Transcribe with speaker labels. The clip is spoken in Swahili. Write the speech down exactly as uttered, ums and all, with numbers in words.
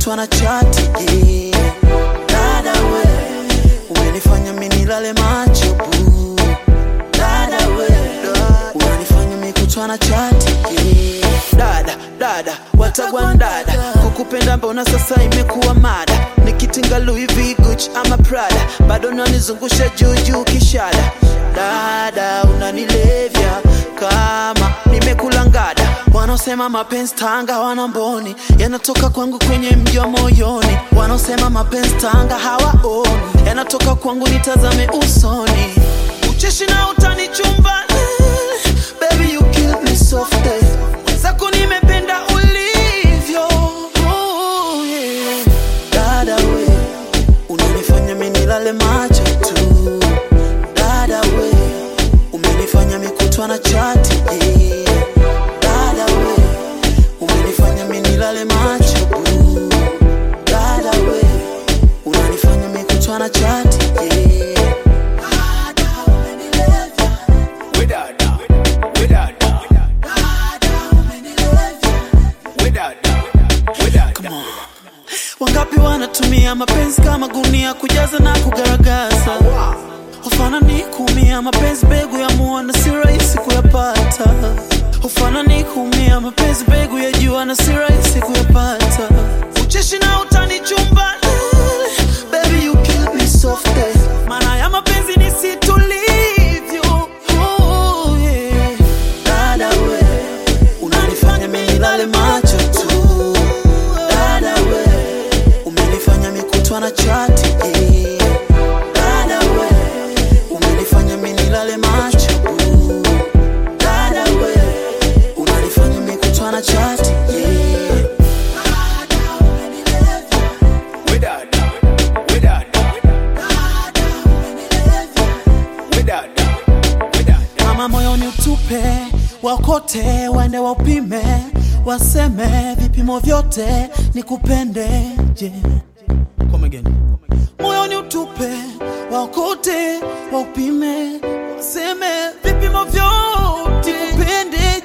Speaker 1: mikutwa na chati, yeah. Dada we, umenifanya mimi nilale macho boo. Dada we, unanifanya mikutwa na chati, yeah. Dada, dada, watagwan dada, kukupenda mbona sasa imekuwa mada. Nikitinga Louis V, Gucci ama Prada, bado nanizungusha juu juu kishada. Dada, unanilevya kama nimekulangada. Wanaosema mapenzi Tanga wana mboni, yanatoka kwangu kwenye mji wa moyoni. Wanaosema mapenzi Tanga hawaoni, yanatoka kwangu nitazame usoni. Ucheshi na utani chumba, baby you kill me softly. Zako nimependa ulivyo, oh, yeah. Dada we, unanifanya mimi nilale macho tu. Dada we, umenifanya mikutwa na chati, yeah. Dada we, umenifanya mimi nilale macho boo. Dada we, unanifanya mikutwa na chati, yeah. Dada umenilevya, we dada, we dada, dada umenilevya, we dada, we dada. Come on. Wangapi wanatumia mapenzi kama gunia kujaza na kugaragaza. Ufana ni kumia mapenzi begu ya mua na si rahisi kuyapata. Ufana ni kumia mapenzi begu ya jua na si rahisi kuyapata. Ucheshi na utani chumba, baby you kill me softly. Maana ya mapenzi ni si tulivyo, oh, yeah. Dada we, unanifanya mimi nilale macho tu. Dada we, umenifanya mikutwa na chati, yeah. Dada we, umenifanya mimi nilale macho boo. Dada we, unanifanya mikutwa na chati, yeah. Dada umenilevya, we dada, we dada, dada umenilevya, we dada, we dada. Mama moyoni utupe, wakote waende waupime, waseme vipimo vyote nikupende, yeah. Come again. Moyoni utupe, wakote waupime, waseme vipimo vyote nikupende,